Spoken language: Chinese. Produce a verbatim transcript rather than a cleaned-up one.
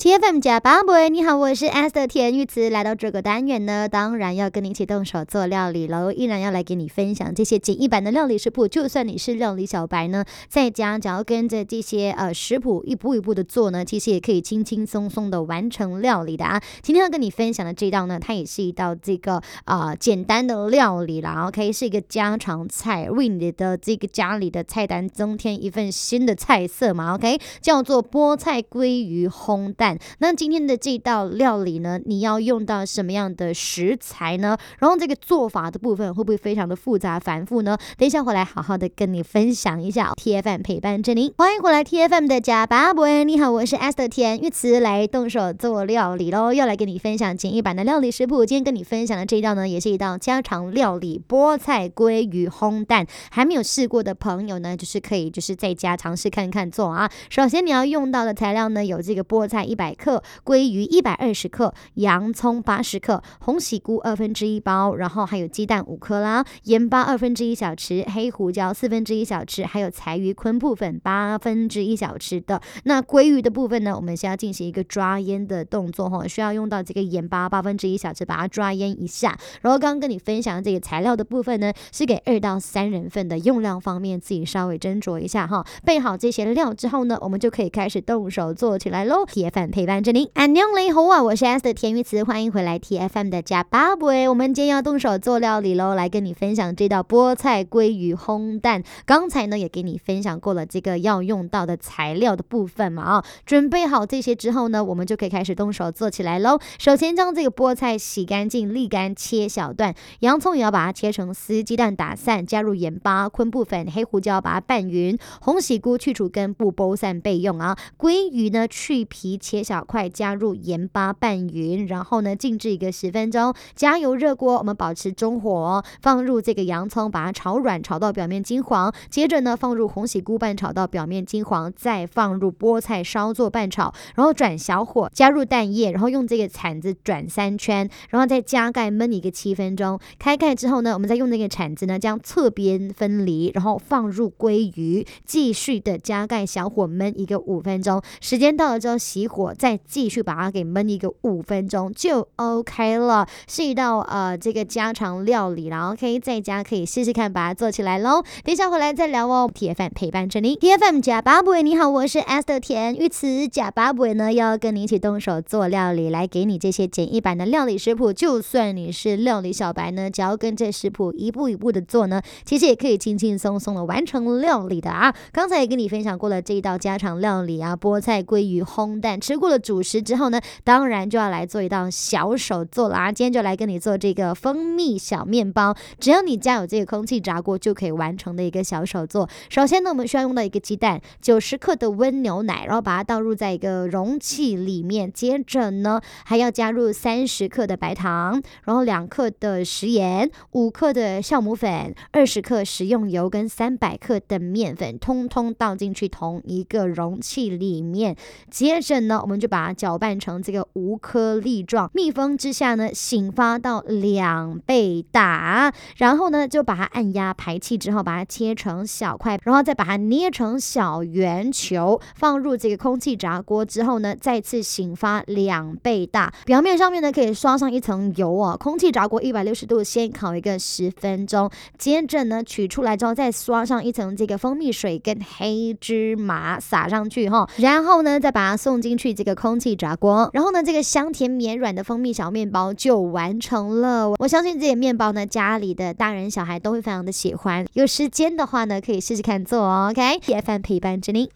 T F M 加八百，你好，我是 Esther 田玉慈。来到这个单元呢，当然要跟你一起动手做料理喽。依然要来给你分享这些简易版的料理食谱。就算你是料理小白呢，在家只要跟着这些呃食谱一步一步的做呢，其实也可以轻轻松松的完成料理的啊。今天要跟你分享的这道呢，它也是一道这个啊、呃、简单的料理啦 ，OK， 是一个家常菜，为你的这个家里的菜单增添一份新的菜色嘛 ，OK， 叫做菠菜鲑鱼烘蛋。那今天的这道料理呢，你要用到什么样的食材呢？然后这个做法的部分会不会非常的复杂繁复呢？等一下回来好好的跟你分享一下。T F M 陪伴着您，欢迎回来 T F M 的加八百，你好，我是 Esther 田玉慈，来动手做料理喽，要来跟你分享简易版的料理食谱。今天跟你分享的这一道呢，也是一道家常料理，菠菜鲑鱼烘蛋。还没有试过的朋友呢，就是可以就是在家尝试看看做啊。首先你要用到的材料呢，有这个菠菜一百克，鲑鱼一百二十克，洋葱八十克，红喜菇二分之一包，然后还有鸡蛋五颗啦，盐巴二分之一小匙，黑胡椒四分之一小匙，还有柴鱼昆布粉八分之一小匙的。那鲑鱼的部分呢，我们是要进行一个抓腌的动作哈，需要用到这个盐巴八分之一小匙，把它抓腌一下。然后刚刚跟你分享的这个材料的部分呢，是给二到三人份的，用量方面自己稍微斟酌一下哈。备好这些料之后呢，我们就可以开始动手做起来喽。铁粉陪伴着您，安妞你好啊，我是 S 的田玉慈，欢迎回来 T F M 的加八百。我们今天要动手做料理喽，来跟你分享这道菠菜鲑鱼烘蛋。刚才呢也给你分享过了这个要用到的材料的部分嘛啊，准备好这些之后呢，我们就可以开始动手做起来喽。首先将这个菠菜洗干净沥干切小段，洋葱也要把它切成丝，鸡蛋打散，加入盐巴、昆布粉、黑胡椒把它拌匀，红喜菇去除根部剥散备用啊。鲑鱼呢去皮切小块，加入盐巴拌匀，然后呢静置一个十分钟，加油热锅，我们保持中火哦，放入这个洋葱，把它炒软，炒到表面金黄，接着呢放入红喜菇拌炒到表面金黄，再放入菠菜稍作拌炒，然后转小火，加入蛋液，然后用这个铲子转三圈，然后再加盖焖一个七分钟。开盖之后呢，我们再用那个铲子呢将侧边分离，然后放入鲑鱼，继续的加盖小火焖一个五分钟。时间到了之后熄火，再继续把它给焖一个五分钟就 OK 了，是一道呃这个家常料理啦 OK， 在家可以试试看把它做起来咯。等一下回来再聊哦。T F M 陪伴着你， T F M 加八百，你好，我是 Esther 田玉慈。加八百呢要跟你一起动手做料理，来给你这些简易版的料理食谱。就算你是料理小白呢，只要跟这食谱一步一步的做呢，其实也可以轻轻松松的完成料理的啊。刚才也跟你分享过了这一道家常料理啊，菠菜鲑鱼烘蛋。吃过了主食之后呢，当然就要来做一道小手做了啊。今天就来跟你做这个蜂蜜小面包，只要你家有这个空气炸锅就可以完成的一个小手做。首先呢，我们需要用到一个鸡蛋，九十克的温牛奶，然后把它倒入在一个容器里面，接着呢还要加入三十克的白糖，然后两克的食盐，五克的酵母粉，二十克食用油跟三百克的面粉，通通倒进去同一个容器里面。接着呢，我们就把它搅拌成这个无颗粒状，密封之下呢，醒发到两倍大，然后呢就把它按压排气之后，把它切成小块，然后再把它捏成小圆球，放入这个空气炸锅之后呢，再次醒发两倍大。表面上面呢可以刷上一层油哦，空气炸锅一百六十度先烤一个十分钟，接着呢取出来之后再刷上一层这个蜂蜜水跟黑芝麻撒上去哈，然后呢再把它送进去这个空气炸锅，然后呢这个香甜绵软的蜂蜜小面包就完成了。我相信这些面包呢家里的大人小孩都会非常的喜欢，有时间的话呢可以试试看做哦 OK。 T F M 陪伴着你。